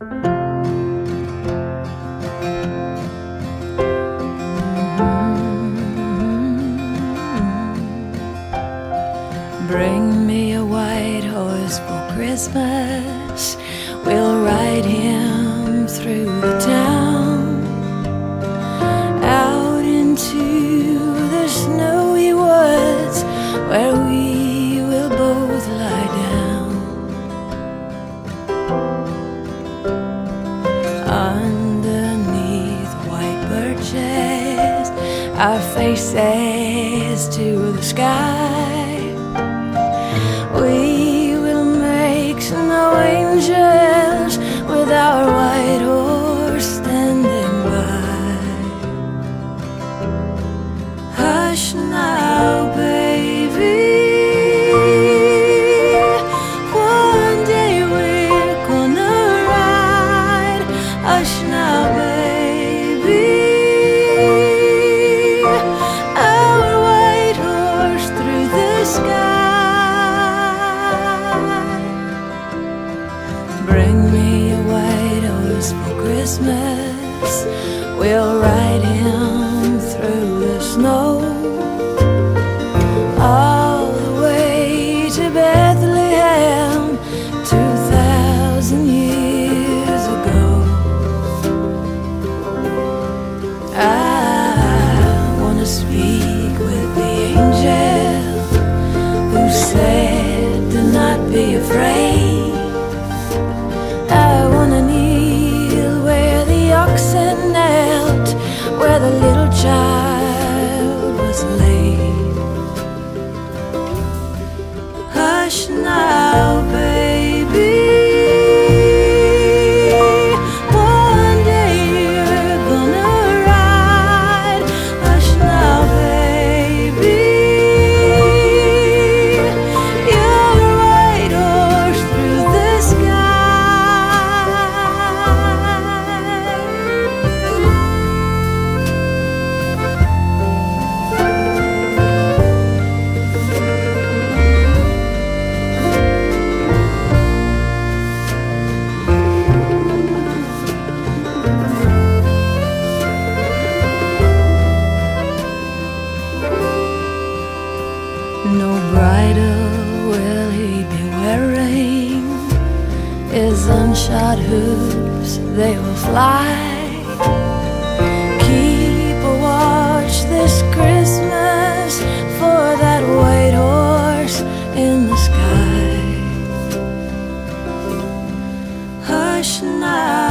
Bring me a white horse for Christmas. We'll ride him through the town, out into the snowy woods where we will both lie down. Underneath white birches, our faces to the sky, we will make snow angels with our white horse standing by. Hush now, baby, one day we're gonna ride. Hush now, baby, our white horse through the sky. Bring me a white horse for Christmas. We'll ride him through the snow, all the way to Bethlehem 2,000 years ago. I wanna speak with the angel who said, "Do not be afraid." I wanna kneel where the oxen knelt, where the little child was laid. Hush now, baby, one day you're gonna ride. Hush now, baby, your white horse through the sky. No bridle will he be wearing, his unshod hooves they will fly. Keep a watch this Christmas for that white horse in the sky. Hush now.